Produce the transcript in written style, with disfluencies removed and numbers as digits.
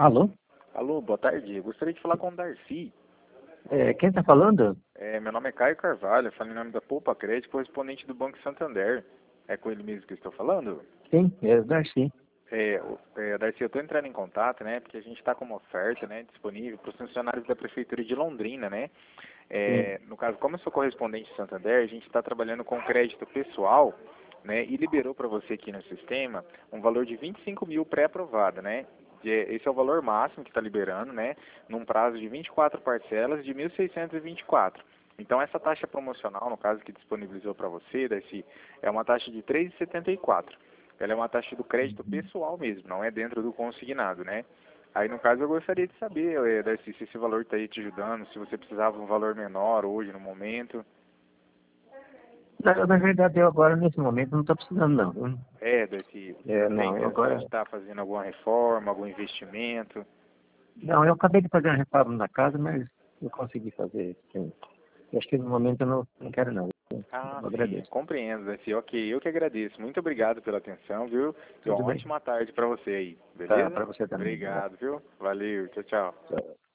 Alô? Alô, boa tarde. Eu gostaria de falar com o Darcy. Quem está falando? Meu nome é Caio Carvalho, falo em nome da Poupa Crédito, correspondente do Banco Santander. É com ele mesmo que eu estou falando? Sim, é o Darcy. Darcy, eu estou entrando em contato, né, porque a gente está com uma oferta, né, disponível para os funcionários da Prefeitura de Londrina, né? Sim. No caso, como eu sou correspondente de Santander, a gente está trabalhando com crédito pessoal, né, e liberou para você aqui no sistema um valor de 25 mil pré-aprovado, né? Esse é o valor máximo que está liberando, né, num prazo de 24 parcelas de 1.624. Então, essa taxa promocional, no caso que disponibilizou para você, Darcy, é uma taxa de 3,74. Ela é uma taxa do crédito pessoal mesmo, não é dentro do consignado, né? Aí, no caso, eu gostaria de saber, Darcy, se esse valor está aí te ajudando, se você precisava de um valor menor hoje, no momento. Na verdade, eu agora, nesse momento, não estou precisando, não. Viu? Darcy, É, tem não, eu intenção de agora... estar fazendo alguma reforma, algum investimento? Não, eu acabei de fazer uma reforma na casa, mas eu consegui fazer, sim. Eu acho que no momento eu não quero, não. Ah, Eu sim, agradeço. compreendo, Darcy. Ok, eu que agradeço. Muito obrigado pela atenção, viu? E uma Tudo bem? ótima tarde para você aí, Tá, beleza? para você também. Obrigado, viu? Valeu, tchau, tchau. Tchau.